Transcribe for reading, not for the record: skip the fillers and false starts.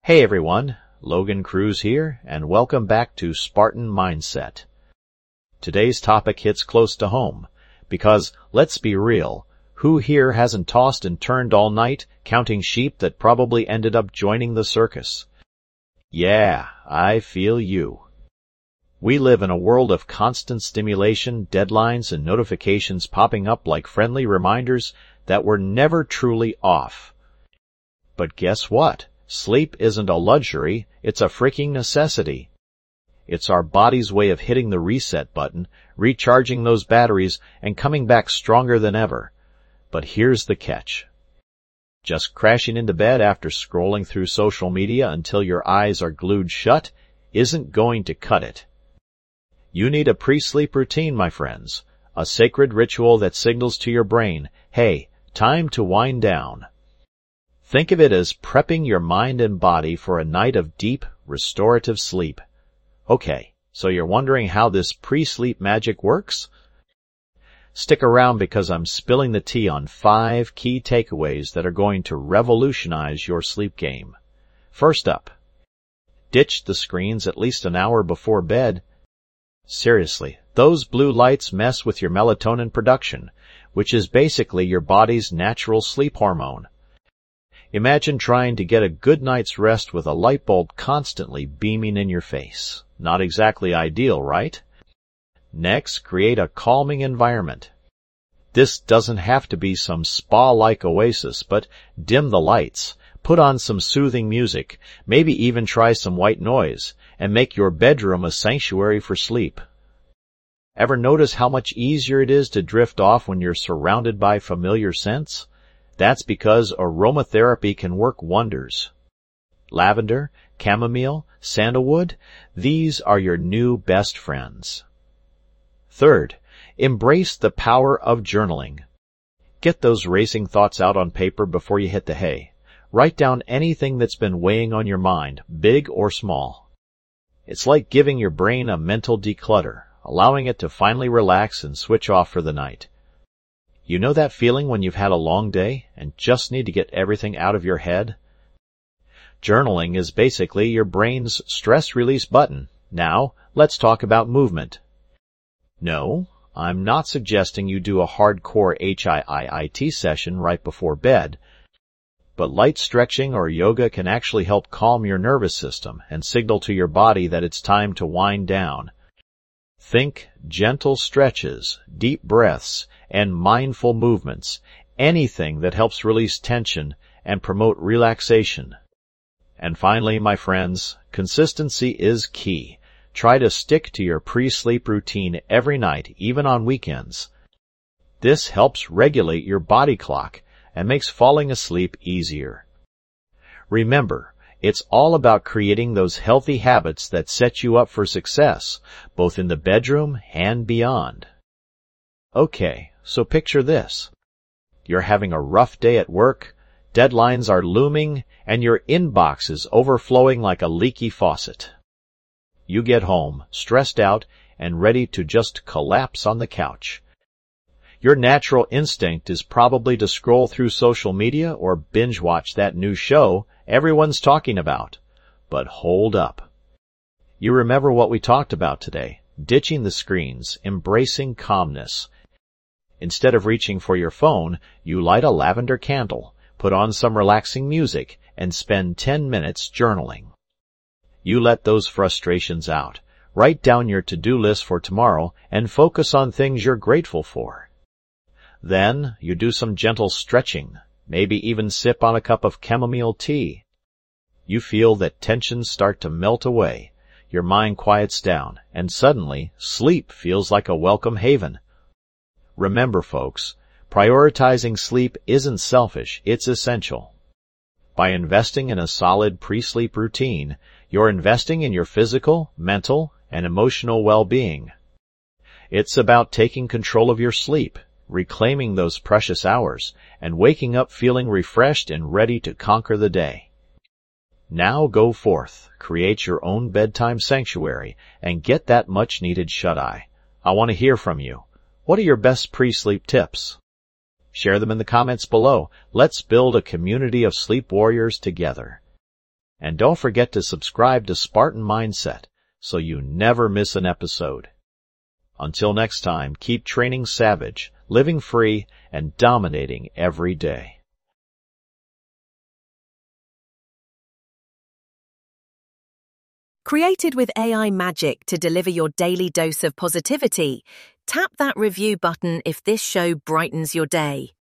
Hey everyone, Logan Cruz here, and welcome back to Spartan Mindset. Today's topic hits close to home, because, let's be real, who here hasn't tossed and turned all night, counting sheep that probably ended up joining the circus? Yeah, I feel you. We live in a world of constant stimulation, deadlines, and notifications popping up like friendly reminders that we're never truly off. But guess what? Sleep isn't a luxury, it's a freaking necessity. It's our body's way of hitting the reset button, recharging those batteries, and coming back stronger than ever. But here's the catch. Just crashing into bed after scrolling through social media until your eyes are glued shut isn't going to cut it. You need a pre-sleep routine, my friends, a sacred ritual that signals to your brain, hey, time to wind down. Think of it as prepping your mind and body for a night of deep, restorative sleep. Okay, so you're wondering how this pre-sleep magic works? Stick around because I'm spilling the tea on 5 key takeaways that are going to revolutionize your sleep game. First up, ditch the screens at least an hour before bed. Seriously, those blue lights mess with your melatonin production, which is basically your body's natural sleep hormone. Imagine trying to get a good night's rest with a light bulb constantly beaming in your face. Not exactly ideal, right? Next, create a calming environment. This doesn't have to be some spa-like oasis, but dim the lights, put on some soothing music, maybe even try some white noise, and make your bedroom a sanctuary for sleep. Ever notice how much easier it is to drift off when you're surrounded by familiar scents? That's because aromatherapy can work wonders. Lavender, chamomile, sandalwood, these are your new best friends. Third, embrace the power of journaling. Get those racing thoughts out on paper before you hit the hay. Write down anything that's been weighing on your mind, big or small. It's like giving your brain a mental declutter, allowing it to finally relax and switch off for the night. You know that feeling when you've had a long day and just need to get everything out of your head? Journaling is basically your brain's stress release button. Now, let's talk about movement. No, I'm not suggesting you do a hardcore HIIT session right before bed, but light stretching or yoga can actually help calm your nervous system and signal to your body that it's time to wind down. Think gentle stretches, deep breaths, and mindful movements, anything that helps release tension and promote relaxation. And finally, my friends, consistency is key. Try to stick to your pre-sleep routine every night, even on weekends. This helps regulate your body clock and makes falling asleep easier. Remember, it's all about creating those healthy habits that set you up for success, both in the bedroom and beyond. Okay, so picture this. You're having a rough day at work, deadlines are looming, and your inbox is overflowing like a leaky faucet. You get home, stressed out, and ready to just collapse on the couch. Your natural instinct is probably to scroll through social media or binge-watch that new show everyone's talking about. But hold up. You remember what we talked about today, ditching the screens, embracing calmness. Instead of reaching for your phone, you light a lavender candle, put on some relaxing music, and spend 10 minutes journaling. You let those frustrations out. Write down your to-do list for tomorrow and focus on things you're grateful for. Then, you do some gentle stretching, maybe even sip on a cup of chamomile tea. You feel that tensions start to melt away, your mind quiets down, and suddenly, sleep feels like a welcome haven. Remember, folks, prioritizing sleep isn't selfish, it's essential. By investing in a solid pre-sleep routine, you're investing in your physical, mental, and emotional well-being. It's about taking control of your sleep, reclaiming those precious hours, and waking up feeling refreshed and ready to conquer the day. Now go forth, create your own bedtime sanctuary, and get that much-needed shut-eye. I want to hear from you. What are your best pre-sleep tips? Share them in the comments below. Let's build a community of sleep warriors together. And don't forget to subscribe to Spartan Mindset so you never miss an episode. Until next time, keep training savage, living free, and dominating every day. Created with AI magic to deliver your daily dose of positivity, tap that review button if this show brightens your day.